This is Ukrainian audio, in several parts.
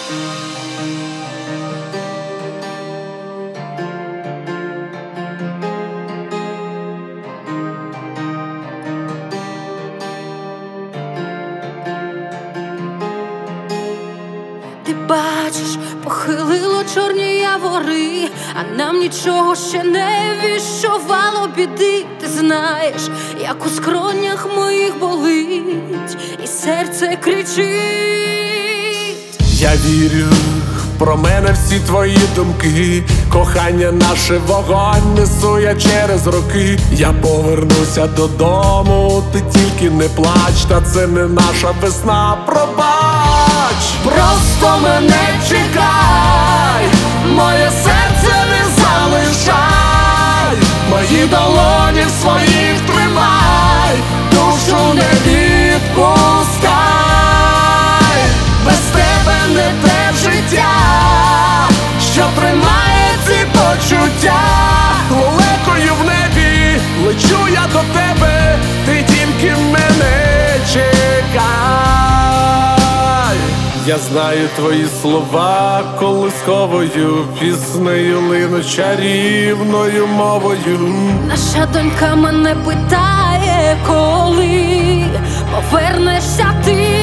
Ти бачиш, похилило чорні явори, а нам нічого ще не віщувало біди. Ти знаєш, як у скронях моїх болить, і серце кричить. Я вірю, про мене всі твої думки, кохання наше вогонь несу я через роки. Я повернуся додому, ти тільки не плач, та це не наша весна, пробач. Просто мене чекай, моє серце не залишай, мої долоні в своїх тримай, душу не відпускай. Без тебе не те життя, що тримає ці почуття. лелекою в небі лечу я до тебе, ти тільки мене чекай. Я знаю твої слова колисковою піснею линуть чарівною мовою. Наша донька мене питає, коли повернешся ти.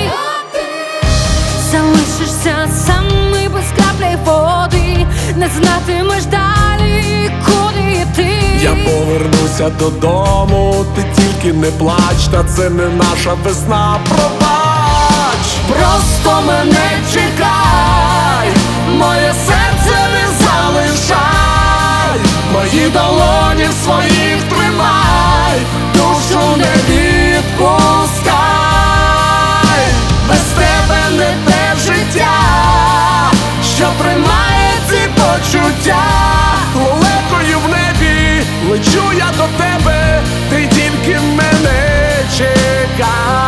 Залишишся самий без краплі води, не знатимеш далі, куди йти. Я повернуся додому, ти тільки не плач, та це не наша весна, пробач. Просто мене чекай, моє серце не залишай, мої долоні в своїх тримай, душу не відпускай. Без тебе не те життя, що тримає ці почуття. лелекою в небі лечу я до тебе, ти тільки мене чекай.